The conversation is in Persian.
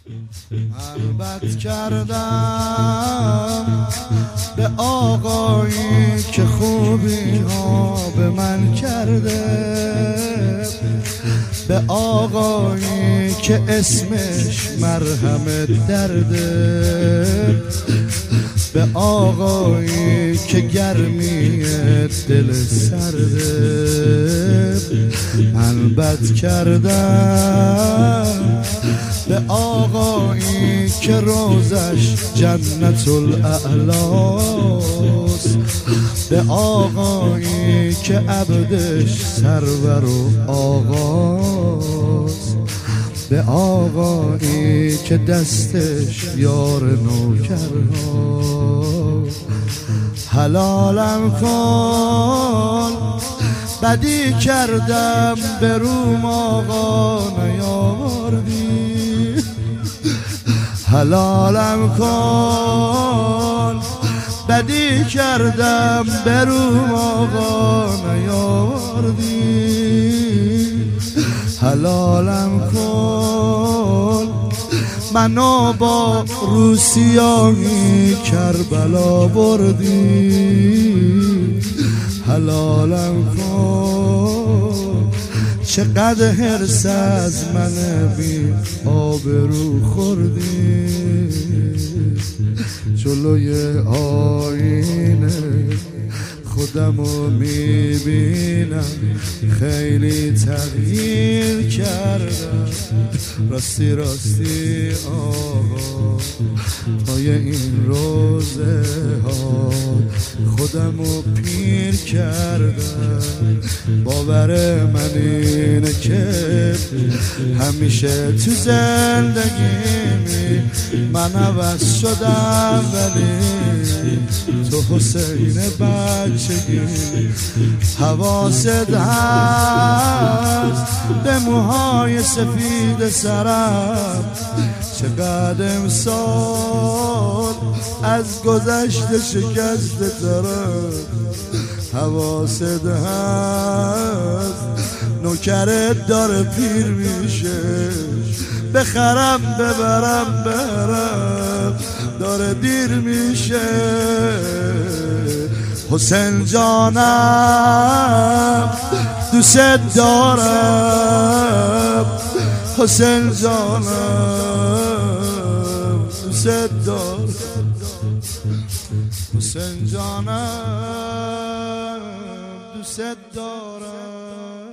من بد کردم به آقایی که خوبی ها به من کرده، به آقایی که اسمش مرهم درده، به آقایی که گرمی دل سرده. من بد کردم به آقایی که روزش جنت الاعلاست، به آقایی که عبدش سرور و آقاست، به آقایی که دستش یار نوکرها. حلالم کن بدی کردم به روم آقا نیاوردی، حلالم کن بدی کردم به روم آقا نیاوردی، حلالم کن منو با روسیایی کربلا بردی، حلالم کن چقدر حرص از من بی آبرو خوردی. جلوی آینه خودمو میبینم خیلی تغییر کردم، راستی راستی آقا پای این روزه ها خودمو پیر کردم. باور من اینه که همیشه تو زندگیمی من عوض شدم، ولی تو حسین بچگی حواست هست به موهای سفید سرم. چقدر امسال از گذشته شکسته ترم، حواست هست نوکرت داره پیر میشه، بخرم ببرم برم داره دیر میشه. حسین جانم دوست دارم، حسین جانم دوست دارم، حسین جانم دوست دارم.